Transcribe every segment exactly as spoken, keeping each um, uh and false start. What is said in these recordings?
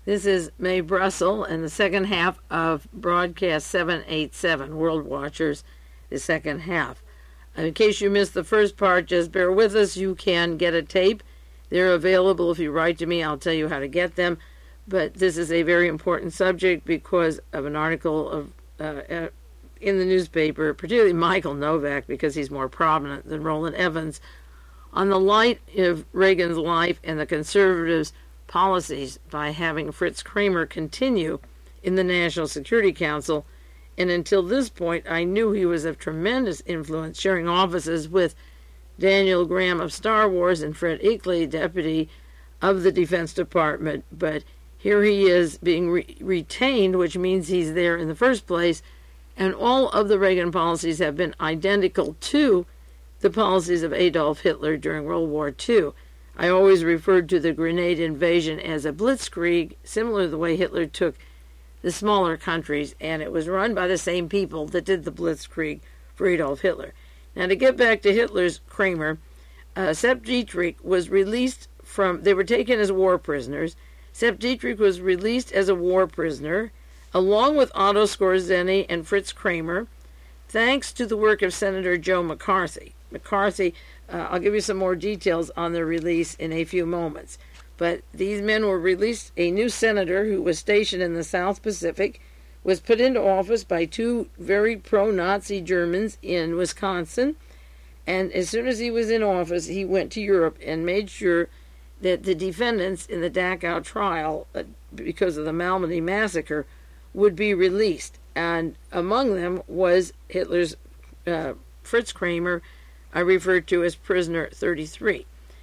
This is Mae Brussel and the second half of broadcast seven eighty-seven, World Watchers, the second half. In case you missed the first part, just bear with us. You can get a tape. They're available. If you write to me, I'll tell you how to get them. But this is a very important subject because of an article of uh, in the newspaper, particularly Michael Novak, because he's more prominent than Roland Evans, on the light of Reagan's life and the conservatives' policies by having Fritz Kramer continue in the National Security Council. And until this point, I knew he was of tremendous influence, sharing offices with Daniel Graham of Star Wars and Fred Eakley, deputy of the Defense Department. But here he is being re- retained, which means he's there in the first place, and all of the Reagan policies have been identical to the policies of Adolf Hitler during World War Two. I always referred to the grenade invasion as a blitzkrieg, similar to the way Hitler took the smaller countries, and it was run by the same people that did the blitzkrieg for Adolf Hitler. Now, to get back to Hitler's Kramer, uh, Sepp Dietrich was released from, they were taken as war prisoners. Sepp Dietrich was released as a war prisoner, along with Otto Skorzeny and Fritz Kramer, thanks to the work of Senator Joe McCarthy. McCarthy, uh, I'll give you some more details on their release in a few moments. But these men were released. A new senator who was stationed in the South Pacific was put into office by two very pro-Nazi Germans in Wisconsin. And as soon as he was in office, he went to Europe and made sure that the defendants in the Dachau trial, uh, because of the Malmedy massacre, would be released. And among them was Hitler's uh, Fritz Kramer, I referred to as prisoner thirty-three.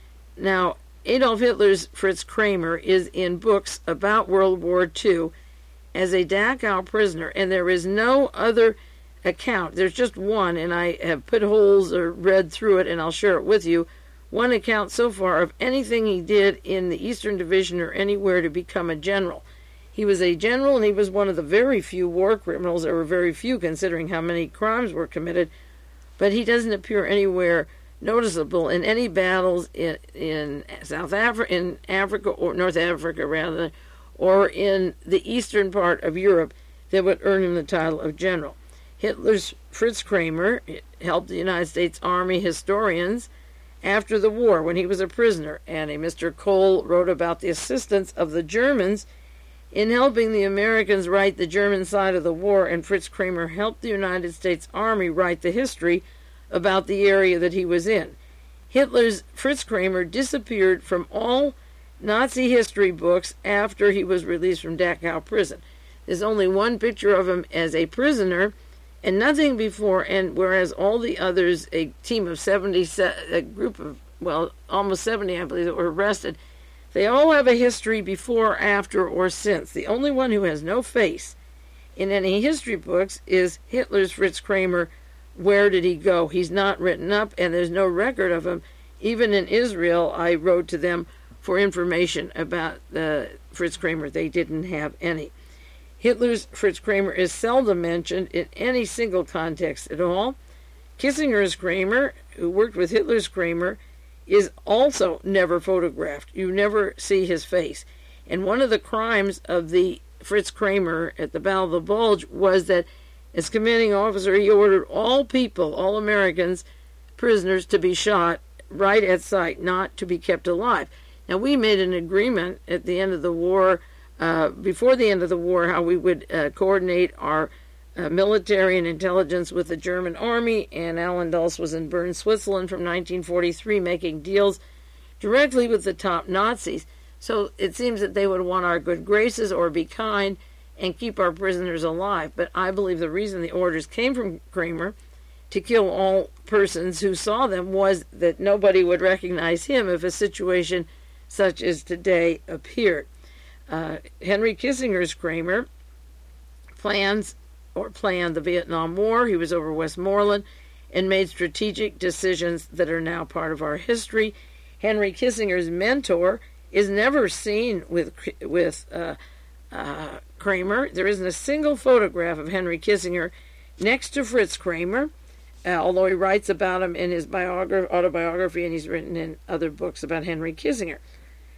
Now, Adolf Hitler's Fritz Kramer is in books about World War Two as a Dachau prisoner, and there is no other account. There's just one, and I have put holes or read through it, and I'll share it with you. One account so far of anything he did in the Eastern Division or anywhere to become a general. He was a general, and he was one of the very few war criminals. There were very few, considering how many crimes were committed. But he doesn't appear anywhere noticeable in any battles in, in South Africa, in Africa, or North Africa, rather, or in the eastern part of Europe that would earn him the title of general. Hitler's Fritz Kramer helped the United States Army historians after the war when he was a prisoner, and a Mister Cole wrote about the assistance of the Germans in helping the Americans write the German side of the war, and Fritz Kramer helped the United States Army write the history about the area that he was in. Hitler's Fritz Kramer disappeared from all Nazi history books after he was released from Dachau prison. There's only one picture of him as a prisoner and nothing before, and whereas all the others, a team of seventy, a group of, well, almost seventy, I believe, that were arrested, they all have a history before, after, or since. The only one who has no face in any history books is Hitler's Fritz Kramer. Where did he go? He's not written up, and there's no record of him. Even in Israel, I wrote to them for information about uh, Fritz Kramer. They didn't have any. Hitler's Fritz Kramer is seldom mentioned in any single context at all. Kissinger's Kramer, who worked with Hitler's Kramer, is also never photographed. You never see his face. And one of the crimes of the Fritz Kramer at the Battle of the Bulge was that as commanding officer, he ordered all people, all Americans, prisoners, to be shot right at sight, not to be kept alive. Now, we made an agreement at the end of the war, uh, before the end of the war, how we would uh, coordinate our uh, military and intelligence with the German army, and Alan Dulles was in Bern, Switzerland from nineteen forty-three, making deals directly with the top Nazis. So it seems that they would want our good graces or be kind and keep our prisoners alive. But I believe the reason the orders came from Kramer to kill all persons who saw them was that nobody would recognize him if a situation such as today appeared. Uh, Henry Kissinger's Kramer plans or planned the Vietnam War. He was over Westmoreland and made strategic decisions that are now part of our history. Henry Kissinger's mentor is never seen with with uh, uh, Kramer. There isn't a single photograph of Henry Kissinger next to Fritz Kramer, uh, although he writes about him in his biogra- autobiography, and he's written in other books about Henry Kissinger.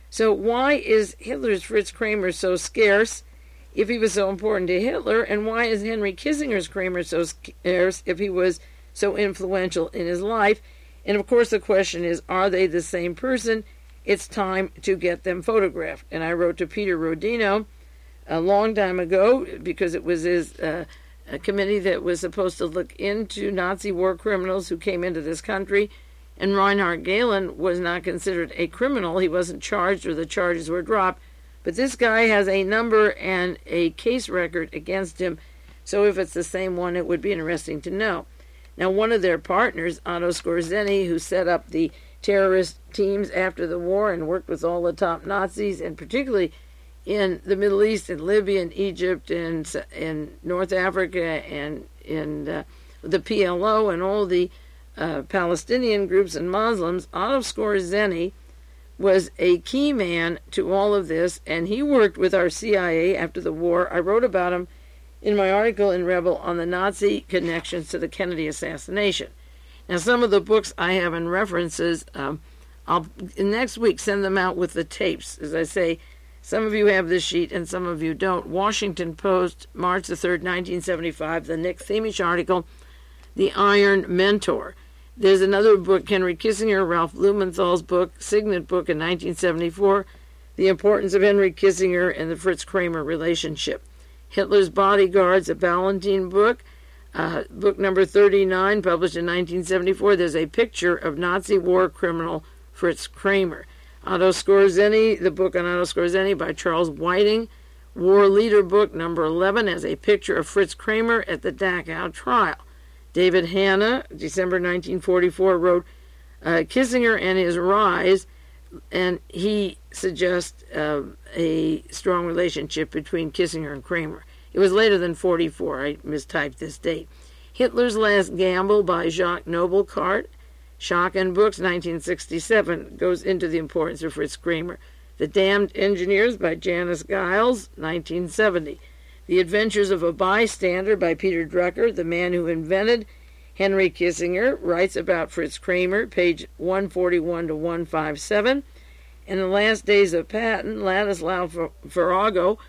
So why is Hitler's Fritz Kramer so scarce if he was so important to Hitler, and why is Henry Kissinger's Kramer so scarce if he was so influential in his life? And of course the question is, are they the same person? It's time to get them photographed. And I wrote to Peter Rodino a long time ago, because it was his uh, a committee that was supposed to look into Nazi war criminals who came into this country, and Reinhard Gehlen was not considered a criminal. He wasn't charged, or the charges were dropped. But this guy has a number and a case record against him, so if it's the same one, it would be interesting to know. Now, one of their partners, Otto Skorzeny, who set up the terrorist teams after the war and worked with all the top Nazis, and particularly in the Middle East, in Libya and Egypt and in North Africa and in uh, the P L O and all the uh, Palestinian groups and Muslims, Otto Skorzeny was a key man to all of this, and he worked with our C I A after the war. I wrote about him in my article in Rebel on the Nazi connections to the Kennedy assassination. Now, some of the books I have in references, um, I'll next week send them out with the tapes. As I say, some of you have this sheet and some of you don't. Washington Post, March the third, nineteen seventy-five, the Nick Themisch article, The Iron Mentor. There's another book, Henry Kissinger, Ralph Blumenthal's book, Signet book in nineteen seventy-four, The Importance of Henry Kissinger and the Fritz Kramer Relationship. Hitler's Bodyguards, a Ballantine book, uh, book number thirty-nine, published in nineteen seventy-four. There's a picture of Nazi war criminal Fritz Kramer. Otto Skorzeny, the book on Otto Skorzeny by Charles Whiting, War Leader book number eleven, has a picture of Fritz Kramer at the Dachau trial. David Hanna, December nineteen forty-four, wrote uh, Kissinger and His Rise, and he suggests uh, a strong relationship between Kissinger and Kramer. It was later than forty-four. I mistyped this date. Hitler's Last Gamble by Jacques Nobelcart, Schocken Books, nineteen sixty-seven, goes into the importance of Fritz Kramer. The Damned Engineers by Janis Giles, nineteen seventy. The Adventures of a Bystander by Peter Drucker, the man who invented Henry Kissinger, writes about Fritz Kramer, page one forty-one to one fifty-seven. In The Last Days of Patton, Ladislav Virago,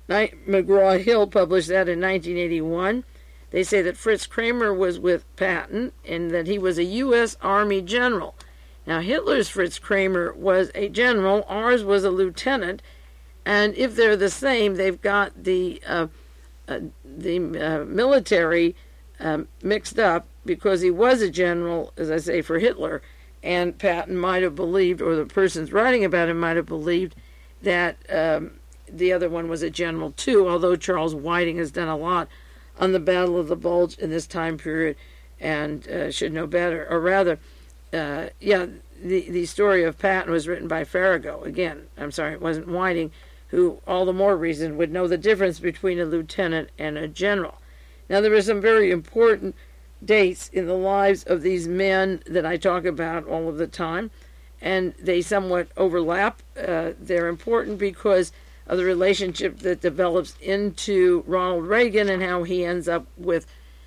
McGraw-Hill published that in nineteen eighty-one. They say that Fritz Kramer was with Patton and that he was a U S Army general. Now, Hitler's Fritz Kramer was a general, ours was a lieutenant, and if they're the same, they've got the uh, uh, the uh, military uh, mixed up, because he was a general, as I say, for Hitler, and Patton might have believed, or the persons writing about him might have believed, that um, the other one was a general too, although Charles Whiting has done a lot on the Battle of the Bulge in this time period and uh, should know better. Or rather, uh, yeah, the, the story of Patton was written by Farrago. Again, I'm sorry, it wasn't Whiting, who all the more reason would know the difference between a lieutenant and a general. Now, there are some very important dates in the lives of these men that I talk about all of the time, and they somewhat overlap. Uh, they're important because of the relationship that develops into Ronald Reagan and how he ends up with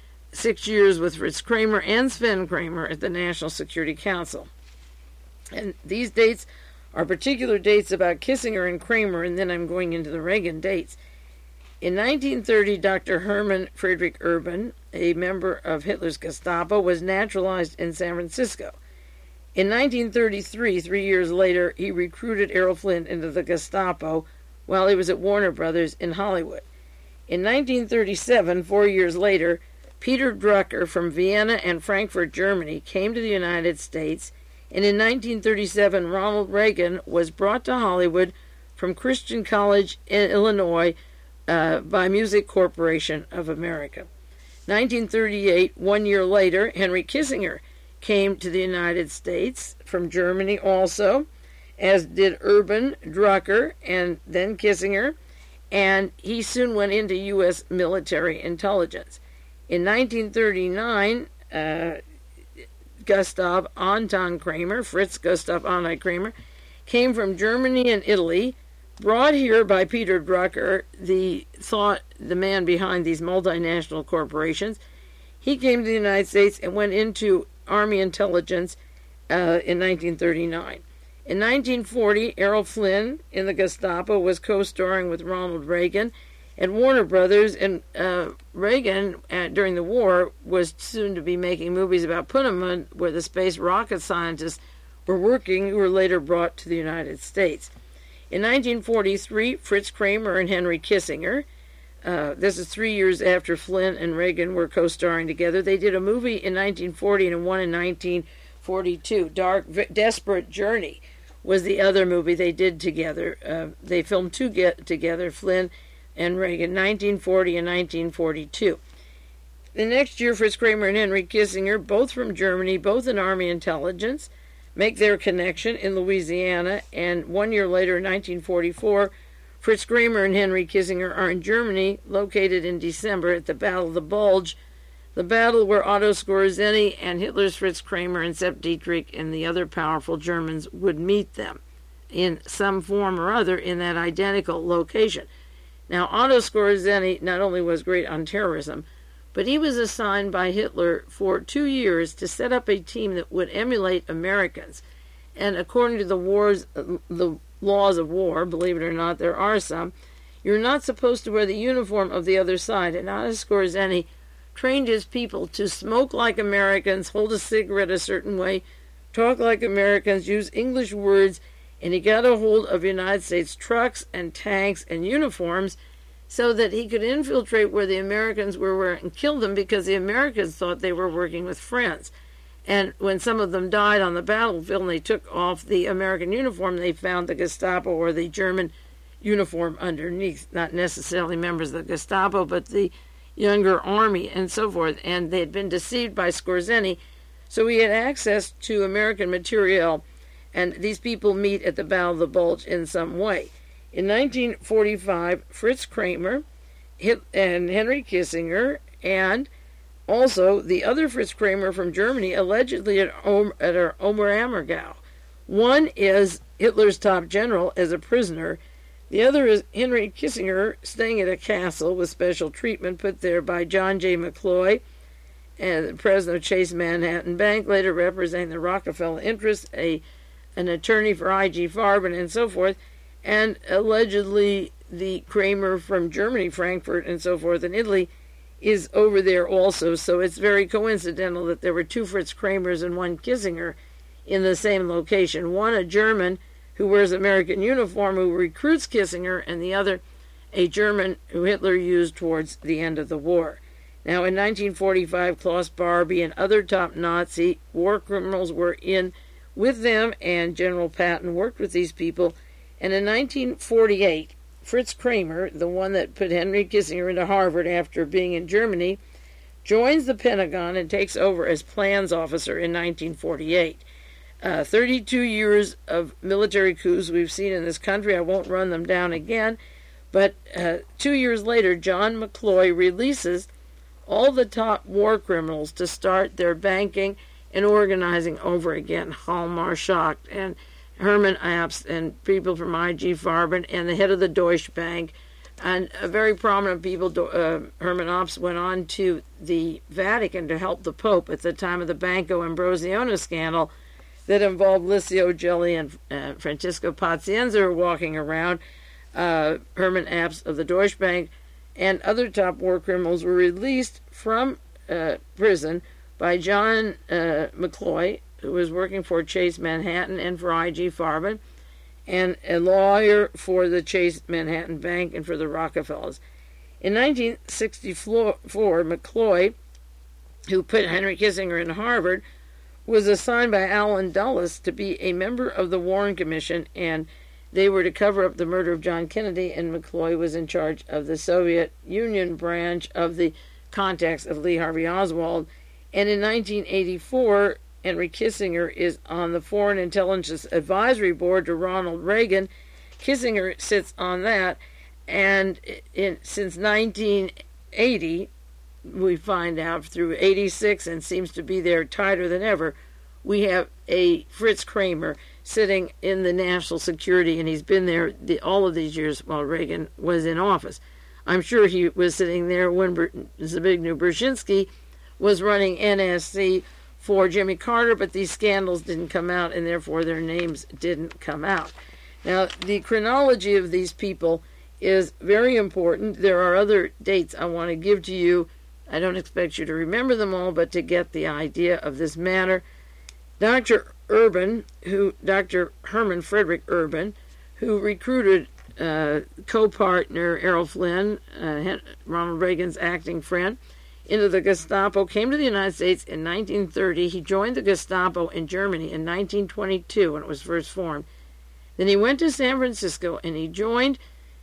six years with Fritz Kramer and Sven Kramer at the National Security Council. And these dates are particular dates about Kissinger and Kramer, and then I'm going into the Reagan dates. In nineteen thirty, Doctor Hermann Friedrich Urban, a member of Hitler's Gestapo, was naturalized in San Francisco. In nineteen thirty-three, three years later, he recruited Errol Flynn into the Gestapo while he was at Warner Brothers in Hollywood. In nineteen thirty-seven, four years later, Peter Drucker from Vienna and Frankfurt, Germany, came to the United States, and in nineteen thirty-seven, Ronald Reagan was brought to Hollywood from Christian College in Illinois uh, by Music Corporation of America. nineteen thirty-eight, one year later, Henry Kissinger came to the United States from Germany also, as did Urban, Drucker, and then Kissinger, and he soon went into U S military intelligence. In nineteen thirty-nine, uh, Gustav Anton Kramer, Fritz Gustav Anton Kramer, came from Germany and Italy, brought here by Peter Drucker, the thought, the man behind these multinational corporations. He came to the United States and went into Army intelligence uh, in nineteen thirty-nine. In nineteen forty, Errol Flynn in the Gestapo was co-starring with Ronald Reagan and Warner Brothers, and uh, Reagan, uh, during the war, was soon to be making movies about Putamen, where the space rocket scientists were working, who were later brought to the United States. In nineteen forty-three, Fritz Kramer and Henry Kissinger, uh, this is three years after Flynn and Reagan were co-starring together, they did a movie in nineteen forty and one in nineteen forty-two. Dark, Desperate Journey was the other movie they did together. Uh, they filmed two get together, Flynn and Reagan, nineteen forty and nineteen forty-two. The next year, Fritz Kramer and Henry Kissinger, both from Germany, both in Army intelligence, make their connection in Louisiana, and one year later, in nineteen forty-four, Fritz Kramer and Henry Kissinger are in Germany, located in December at the Battle of the Bulge, the battle where Otto Skorzeny and Hitler's Fritz Kramer and Sepp Dietrich and the other powerful Germans would meet them in some form or other in that identical location. Now, Otto Skorzeny not only was great on terrorism, but he was assigned by Hitler for two years to set up a team that would emulate Americans. And according to the wars, the laws of war, believe it or not, there are some, you're not supposed to wear the uniform of the other side. And Otto Skorzeny trained his people to smoke like Americans, hold a cigarette a certain way, talk like Americans, use English words, and he got a hold of United States trucks and tanks and uniforms so that he could infiltrate where the Americans were and kill them, because the Americans thought they were working with friends. And when some of them died on the battlefield and they took off the American uniform, they found the Gestapo or the German uniform underneath, not necessarily members of the Gestapo, but the younger army and so forth, and they had been deceived by Skorzeny, so he had access to American material, and these people meet at the Battle of the Bulge in some way. In nineteen forty-five, Fritz Kramer and Henry Kissinger, and also the other Fritz Kramer from Germany, allegedly at, Omer, at Oberammergau. One is Hitler's top general as a prisoner. The other is Henry Kissinger staying at a castle with special treatment put there by John J. McCloy, and the president of Chase Manhattan Bank, later representing the Rockefeller interests, a an attorney for I G Farben, and so forth, and allegedly the Kramer from Germany, Frankfurt, and so forth, in Italy, is over there also. So it's very coincidental that there were two Fritz Kramers and one Kissinger in the same location. One, a German who wears American uniform, who recruits Kissinger, and the other, a German who Hitler used towards the end of the war. Now, in nineteen forty-five, Klaus Barbie and other top Nazi war criminals were in with them, and General Patton worked with these people. And in nineteen forty-eight, Fritz Kramer, the one that put Henry Kissinger into Harvard after being in Germany, joins the Pentagon and takes over as plans officer in nineteen forty-eight. Uh, thirty-two years of military coups we've seen in this country. I won't run them down again. But uh, two years later, John McCloy releases all the top war criminals to start their banking and organizing over again. Hallmar Schacht and Hermann Abst and people from I G Farben and the head of the Deutsche Bank and uh, very prominent people. Uh, Hermann Abst went on to the Vatican to help the Pope at the time of the Banco Ambrosiano scandal that involved Licio Gelli and uh, Francisco Pazienza walking around. Uh, Hermann Abst of the Deutsche Bank and other top war criminals were released from uh, prison by John uh, McCloy, who was working for Chase Manhattan and for I G Farben, and a lawyer for the Chase Manhattan Bank and for the Rockefellers. In nineteen sixty-four, McCloy, who put Henry Kissinger in Harvard, was assigned by Allen Dulles to be a member of the Warren Commission, and they were to cover up the murder of John Kennedy, and McCloy was in charge of the Soviet Union branch of the contacts of Lee Harvey Oswald. And in nineteen eighty-four, Henry Kissinger is on the Foreign Intelligence Advisory Board to Ronald Reagan. Kissinger sits on that, and in, since nineteen eighty, we find out through eighty-six, and seems to be there tighter than ever, we have a Fritz Kramer sitting in the national security, and he's been there the, all of these years while Reagan was in office. I'm sure he was sitting there when Zbigniew Brzezinski was running N S C for Jimmy Carter, but these scandals didn't come out, and therefore their names didn't come out. Now, the chronology of these people is very important. There are other dates I want to give to you. I don't expect you to remember them all, but to get the idea of this matter. Doctor Urban, who Doctor Herman Frederick Urban, who recruited uh, co-partner Errol Flynn, uh, Ronald Reagan's acting friend, into the Gestapo, came to the United States in nineteen thirty. He joined the Gestapo in Germany in nineteen twenty-two when it was first formed. Then he went to San Francisco and he joined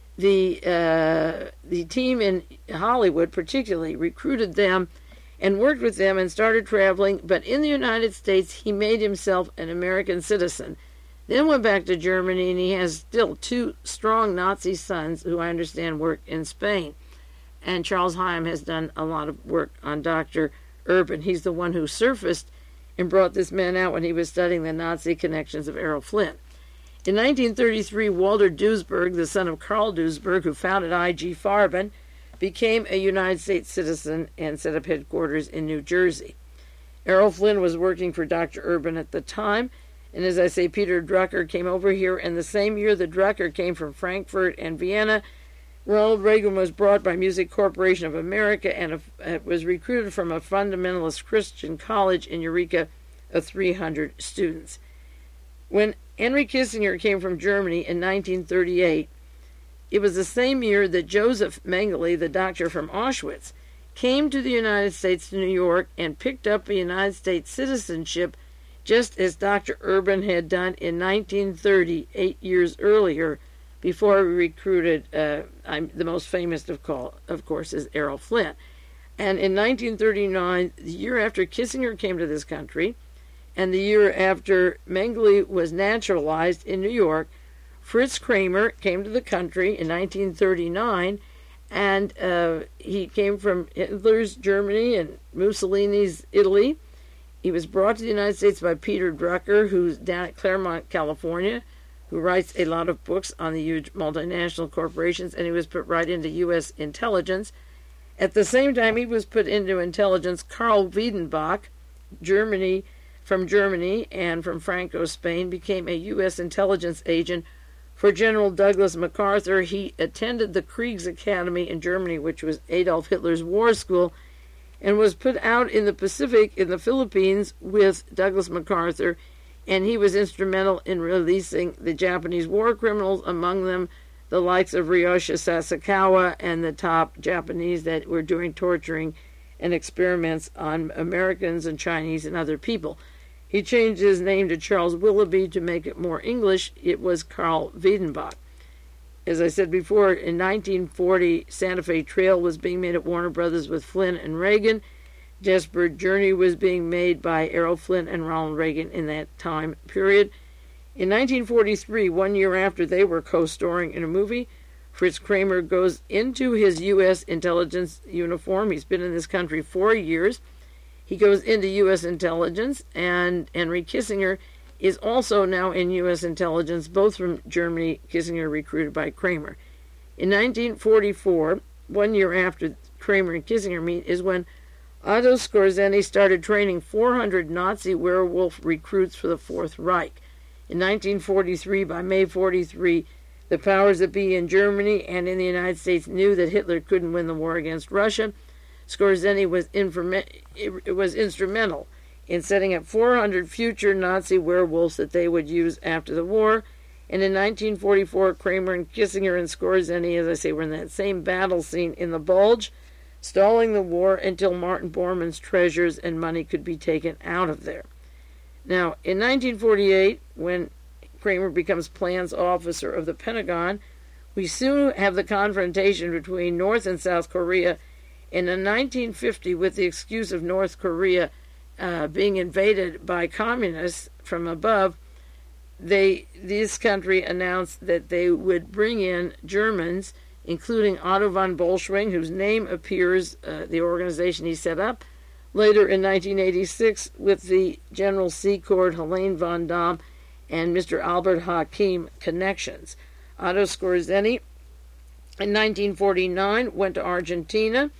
the uh, the team in Hollywood, particularly, recruited them and worked with them and started traveling. But in the United States, he made himself an American citizen. Then went back to Germany, and he has still two strong Nazi sons who I understand work in Spain. And Charles Hyam has done a lot of work on Doctor Urban. He's the one who surfaced and brought this man out when he was studying the Nazi connections of Errol Flynn. In nineteen thirty-three, Walter Duisberg, the son of Carl Duisberg, who founded I G Farben, became a United States citizen and set up headquarters in New Jersey. Errol Flynn was working for Doctor Urban at the time, and as I say, Peter Drucker came over here, and the same year that Drucker came from Frankfurt and Vienna, Ronald Reagan was brought by Music Corporation of America and uh, was recruited from a fundamentalist Christian college in Eureka of three hundred students. When Henry Kissinger came from Germany in nineteen thirty-eight, it was the same year that Joseph Mengele, the doctor from Auschwitz, came to the United States to New York and picked up a United States citizenship, just as Doctor Urban had done in nineteen thirty, eight years earlier, before we recruited, uh, I'm, the most famous of, call, of course, is Errol Flynn. And in nineteen thirty-nine, the year after Kissinger came to this country, and the year after Mengele was naturalized in New York, Fritz Kramer came to the country in nineteen thirty-nine, and uh, he came from Hitler's Germany and Mussolini's Italy. He was brought to the United States by Peter Drucker, who's down at Claremont, California, who writes a lot of books on the huge multinational corporations, and he was put right into U S intelligence. At the same time he was put into intelligence, Karl Wiedenbach, Germany, from Germany and from Franco, Spain, became a U S intelligence agent for General Douglas MacArthur. He attended the Kriegsakademie in Germany, which was Adolf Hitler's war school, and was put out in the Pacific, in the Philippines, with Douglas MacArthur, and he was instrumental in releasing the Japanese war criminals, among them the likes of Ryoshi Sasakawa and the top Japanese that were doing torturing and experiments on Americans and Chinese and other people. He changed his name to Charles Willoughby to make it more English. It was Karl Wiedenbach. As I said before, in nineteen forty, Santa Fe Trail was being made at Warner Brothers with Flynn and Reagan. Desperate Journey was being made by Errol Flynn and Ronald Reagan in that time period. In nineteen forty-three, one year after they were co-starring in a movie, Fritz Kramer goes into his U S intelligence uniform. He's been in this country four years. He goes into U S intelligence, and Henry Kissinger is also now in U S intelligence, both from Germany, Kissinger recruited by Kramer. In nineteen forty-four, one year after Kramer and Kissinger meet, is when Otto Skorzeny started training four hundred Nazi werewolf recruits for the Fourth Reich. In nineteen forty-three, by May forty-three, the powers that be in Germany and in the United States knew that Hitler couldn't win the war against Russia. Skorzeny was, informa- was instrumental in setting up four hundred future Nazi werewolves that they would use after the war. And in nineteen forty-four, Kramer and Kissinger and Skorzeny, as I say, were in that same battle scene in the Bulge, stalling the war until Martin Bormann's treasures and money could be taken out of there. Now, in nineteen forty-eight, when Kramer becomes plans officer of the Pentagon, we soon have the confrontation between North and South Korea. And in nineteen fifty, with the excuse of North Korea uh, being invaded by communists from above, they this country announced that they would bring in Germans, including Otto von Bolschwing, whose name appears, uh, the organization he set up, later in nineteen eighty-six with the General Secord, Helene von Dahm, and Mister Albert Hakim connections. Otto Skorzeny in nineteen forty-nine went to Argentina,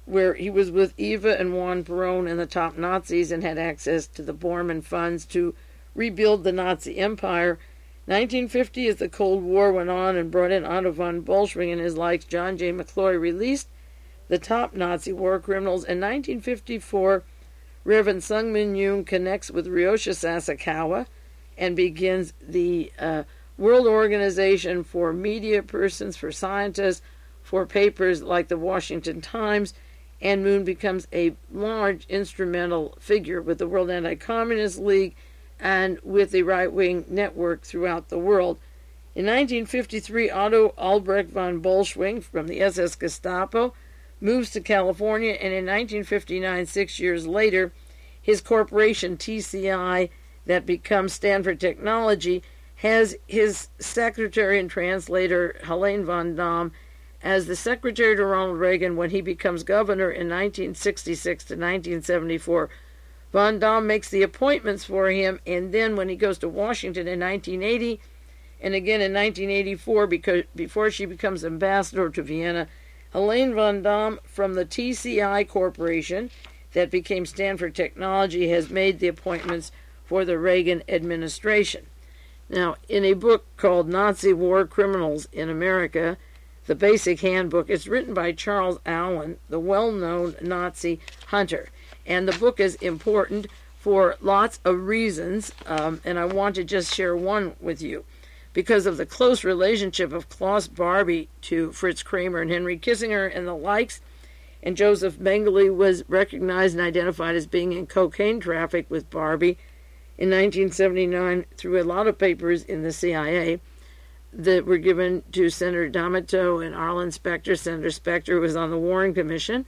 where he was with Eva and Juan Perón and the top Nazis and had access to the Bormann funds to rebuild the Nazi empire. nineteen fifty, as the Cold War went on and brought in Otto von Bolschwing and his likes, John J. McCloy released the top Nazi war criminals. In nineteen fifty-four, Reverend Sung Min Yoon connects with Ryosha Sasakawa and begins the uh, World Organization for Media Persons, for Scientists, for papers like the Washington Times, and Moon becomes a large instrumental figure with the World Anti-Communist League and with the right-wing network throughout the world. In nineteen fifty-three, Otto Albrecht von Bolschwing from the S S Gestapo moves to California, and in nineteen fifty-nine, six years later, his corporation, T C I, that becomes Stanford Technology, has his secretary and translator, Helene von Dahm, as the secretary to Ronald Reagan when he becomes governor in nineteen sixty-six to nineteen seventy-four. Von Dahm makes the appointments for him, and then when he goes to Washington in nineteen eighty, and again in nineteen eighty-four, because before she becomes ambassador to Vienna, Helene von Dahm from the T C I Corporation that became Stanford Technology has made the appointments for the Reagan administration. Now, in a book called Nazi War Criminals in America, the Basic Handbook, it's written by Charles Allen, the well-known Nazi hunter. And the book is important for lots of reasons, um, and I want to just share one with you. Because of the close relationship of Klaus Barbie to Fritz Kramer and Henry Kissinger and the likes, and Joseph Mengele was recognized and identified as being in cocaine traffic with Barbie in nineteen seventy-nine through a lot of papers in the C I A that were given to Senator D'Amato and Arlen Specter. Senator Specter was on the Warren Commission.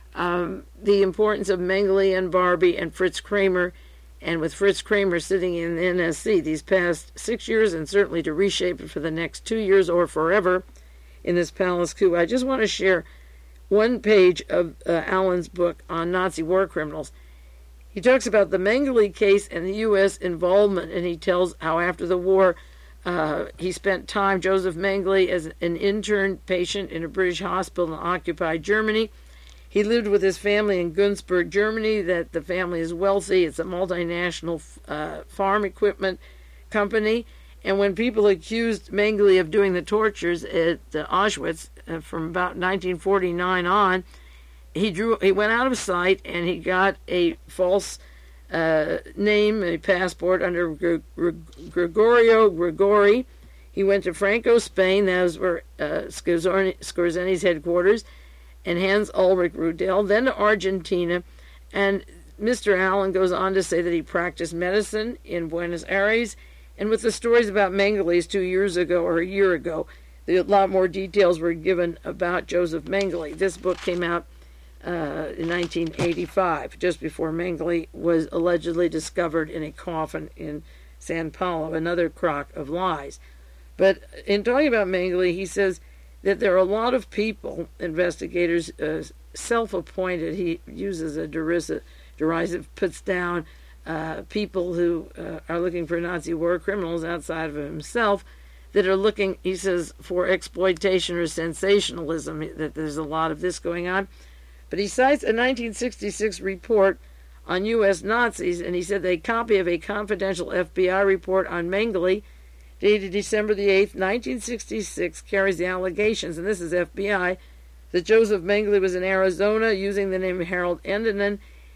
Um, the importance of Mengele and Barbie and Fritz Kramer, and with Fritz Kramer sitting in the N S C these past six years, and certainly to reshape it for the next two years or forever in this palace coup. I just want to share one page of uh, Allen's book on Nazi war criminals. He talks about the Mengele case and the U S involvement, and he tells how after the war uh, he spent time, Joseph Mengele, as an intern patient in a British hospital in occupied Germany. He lived with his family in Günzburg, Germany, that the family is wealthy. It's a multinational uh, farm equipment company. And when people accused Mengele of doing the tortures at uh, Auschwitz uh, from about nineteen forty-nine on, he drew. He went out of sight and he got a false uh, name, a passport under Gr- Gr- Gregorio Grigori. He went to Franco, Spain. That was where uh, Scorzeni's headquarters, and Hans Ulrich Rudel, then to Argentina. And Mister Allen goes on to say that he practiced medicine in Buenos Aires. And with the stories about Mengele's two years ago or a year ago, a lot more details were given about Joseph Mengele. This book came out uh, in nineteen eighty-five, just before Mengele was allegedly discovered in a coffin in San Paulo, another crock of lies. But in talking about Mengele, he says that there are a lot of people, investigators, uh, self-appointed, he uses a derisive, derisive puts down uh, people who uh, are looking for Nazi war criminals outside of himself, that are looking, he says, for exploitation or sensationalism, that there's a lot of this going on. But he cites a nineteen sixty-six report on U S Nazis, and he said a copy of a confidential F B I report on Mengele dated December the eighth, nineteen sixty-six, carries the allegations, and this is F B I, that Joseph Mengele was in Arizona using the name Harold Endenen,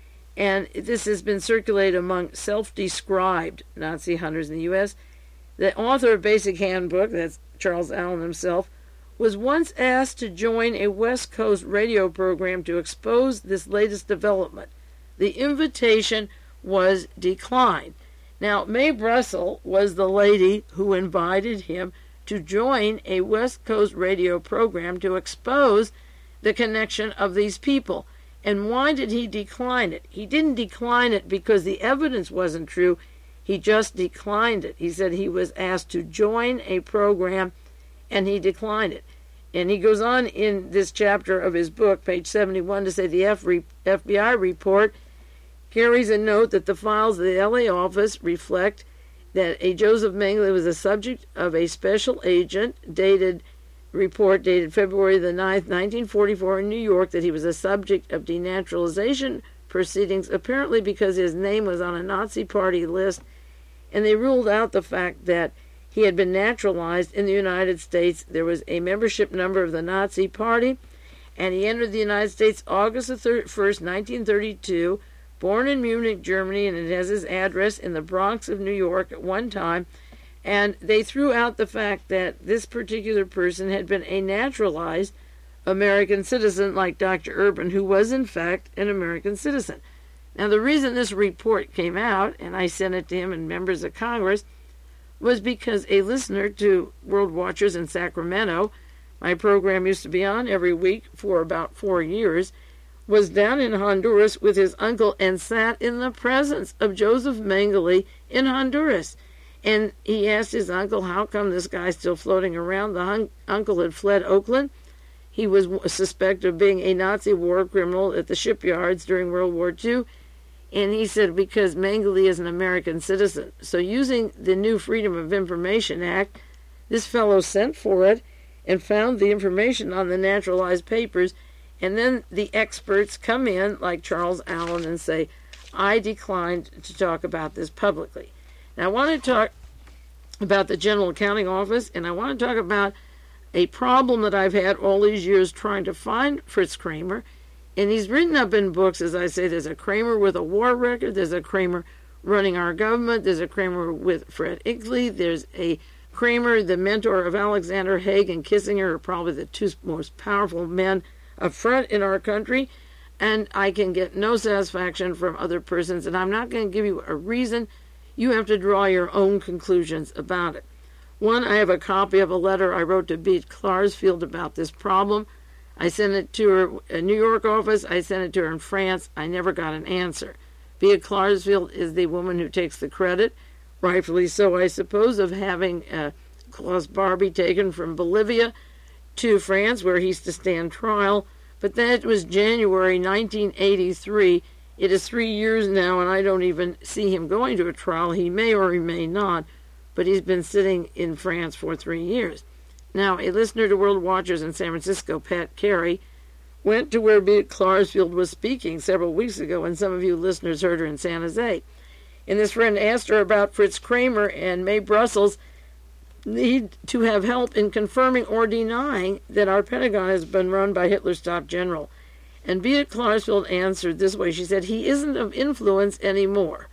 and this has been circulated among self-described Nazi hunters in the U S. The author of Basic Handbook, that's Charles Allen himself, was once asked to join a West Coast radio program to expose this latest development. The invitation was declined. Now, Mae Brussel was the lady who invited him to join a West Coast radio program to expose the connection of these people. And why did he decline it? He didn't decline it because the evidence wasn't true. He just declined it. He said he was asked to join a program, and he declined it. And he goes on in this chapter of his book, page seventy-one, to say the F B I report carries a note that the files of the L A office reflect that a Joseph Mengele was the subject of a special agent dated report dated February the ninth, nineteen forty-four in New York that he was a subject of denaturalization proceedings, apparently because his name was on a Nazi party list, and they ruled out the fact that he had been naturalized in the United States. There was a membership number of the Nazi party, and he entered the United States August the first, nineteen thirty-two, born in Munich, Germany, and it has his address in the Bronx of New York at one time. And they threw out the fact that this particular person had been a naturalized American citizen like Doctor Urban, who was in fact an American citizen. Now, the reason this report came out, and I sent it to him and members of Congress, was because a listener to World Watchers in Sacramento, my program used to be on every week for about four years, was down in Honduras with his uncle and sat in the presence of Joseph Mengele in Honduras. And he asked his uncle, how come this guy's still floating around? The hun- uncle had fled Oakland. He was suspected of being a Nazi war criminal at the shipyards during World War Two. And he said, because Mengele is an American citizen. So using the new Freedom of Information Act, this fellow sent for it and found the information on the naturalized papers. And then the experts come in, like Charles Allen, and say, I declined to talk about this publicly. Now, I want to talk about the General Accounting Office, and I want to talk about a problem that I've had all these years trying to find Fritz Kramer. And he's written up in books, as I say, there's a Kramer with a war record, there's a Kramer running our government, there's a Kramer with Fred Igley, there's a Kramer, the mentor of Alexander Haig and Kissinger, are probably the two most powerful men up front in our country. And I can get no satisfaction from other persons, and I'm not going to give you a reason. You have to draw your own conclusions about it. One, I have a copy of a letter I wrote to Beat Klarsfeld about this problem. I sent it to her in New York office. I sent it to her in France. I never got an answer. Beat Klarsfeld is the woman who takes the credit, rightfully so, I suppose, of having uh, Klaus Barbie taken from Bolivia to France, where he's to stand trial. But that was January nineteen eighty-three. It is three years now, and I don't even see him going to a trial. He may or he may not, but he's been sitting in France for three years. Now, a listener to World Watchers in San Francisco, Pat Carey, went to where Beat Klarsfeld was speaking several weeks ago, and some of you listeners heard her in San Jose. And this friend asked her about Fritz Kramer, and Mae Brussels need to have help in confirming or denying that our Pentagon has been run by Hitler's top general. And Beat Klarsfeld answered this way. She said, he isn't of influence anymore,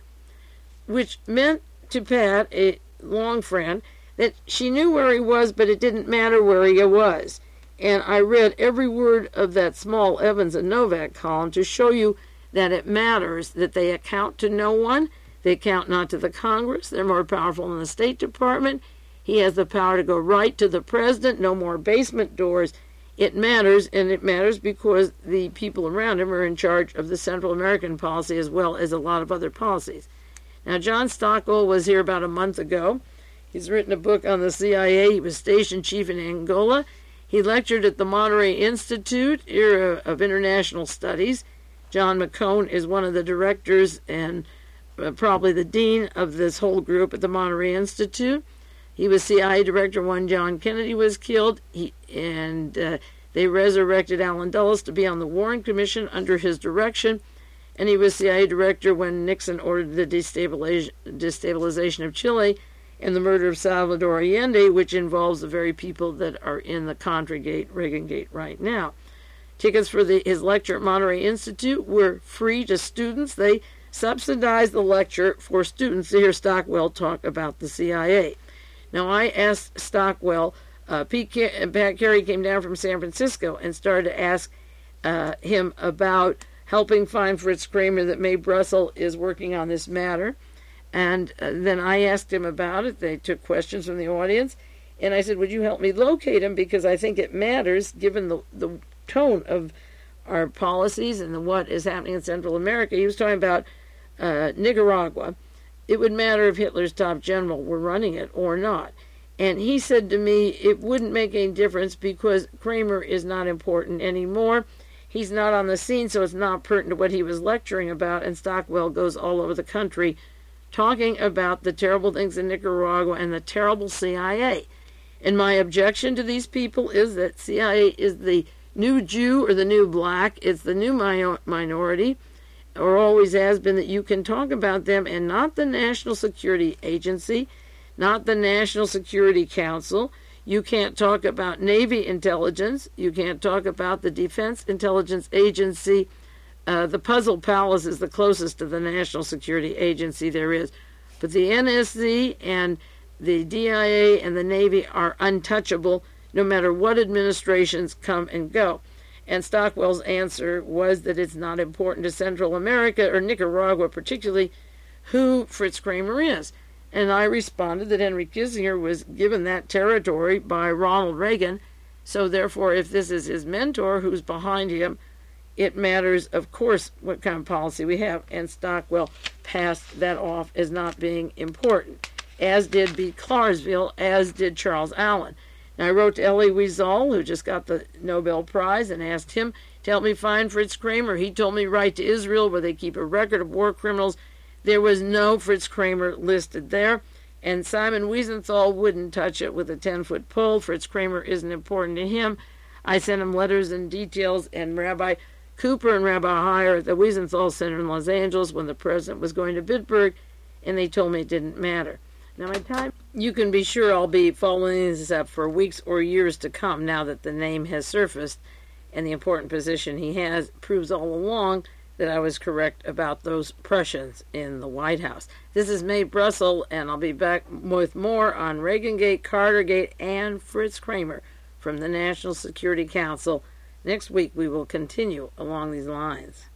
which meant to Pat, a long friend, that she knew where he was, but it didn't matter where he was. And I read every word of that small Evans and Novak column to show you that it matters, that they account to no one. They account not to the Congress. They're more powerful than the State Department. He has the power to go right to the president. No more basement doors. It matters, and it matters because the people around him are in charge of the Central American policy as well as a lot of other policies. Now, John Stockwell was here about a month ago. He's written a book on the C I A. He was station chief in Angola. He lectured at the Monterey Institute, Era of International Studies. John McCone is one of the directors and uh, probably the dean of this whole group at the Monterey Institute. He was C I A director when John Kennedy was killed, he, and uh, they resurrected Allen Dulles to be on the Warren Commission under his direction, and he was C I A director when Nixon ordered the destabilization, destabilization of Chile and the murder of Salvador Allende, which involves the very people that are in the Contra Gate, Reagan Gate right now. Tickets for the, his lecture at Monterey Institute were free to students. They subsidized the lecture for students to hear Stockwell talk about the C I A. Now, I asked Stockwell, uh, Pete Car- Pat Carey came down from San Francisco and started to ask uh, him about helping find Fritz Kramer, that Mae Brussels is working on this matter. And uh, then I asked him about it. They took questions from the audience. And I said, would you help me locate him? Because I think it matters, given the, the tone of our policies and the, what is happening in Central America. He was talking about uh, Nicaragua. It would matter if Hitler's top general were running it or not. And he said to me, it wouldn't make any difference because Kramer is not important anymore. He's not on the scene, so it's not pertinent to what he was lecturing about. And Stockwell goes all over the country talking about the terrible things in Nicaragua and the terrible C I A. And my objection to these people is that C I A is the new Jew or the new black. It's the new mi- minority, or always has been, that you can talk about them and not the National Security Agency, not the National Security Council. You can't talk about Navy intelligence. You can't talk about the Defense Intelligence Agency. Uh, the Puzzle Palace is the closest to the National Security Agency there is. But the N S C and the D I A and the Navy are untouchable no matter what administrations come and go. And Stockwell's answer was that it's not important to Central America, or Nicaragua particularly, who Fritz Kramer is. And I responded that Henry Kissinger was given that territory by Ronald Reagan, so therefore if this is his mentor who's behind him, it matters, of course, what kind of policy we have. And Stockwell passed that off as not being important, as did B. Clarksville, as did Charles Allen. Now, I wrote to Elie Wiesel, who just got the Nobel Prize, and asked him to help me find Fritz Kramer. He told me write to Israel, where they keep a record of war criminals. There was no Fritz Kramer listed there, and Simon Wiesenthal wouldn't touch it with a ten-foot pole. Fritz Kramer isn't important to him. I sent him letters and details, and Rabbi Cooper and Rabbi Heyer at the Wiesenthal Center in Los Angeles when the president was going to Bitburg, and they told me it didn't matter. Now, my time, you can be sure I'll be following this up for weeks or years to come now that the name has surfaced, and the important position he has proves all along that I was correct about those Prussians in the White House. This is Mae Brussel, and I'll be back with more on Reagangate, Cartergate, and Fritz Kramer from the National Security Council. Next week we will continue along these lines.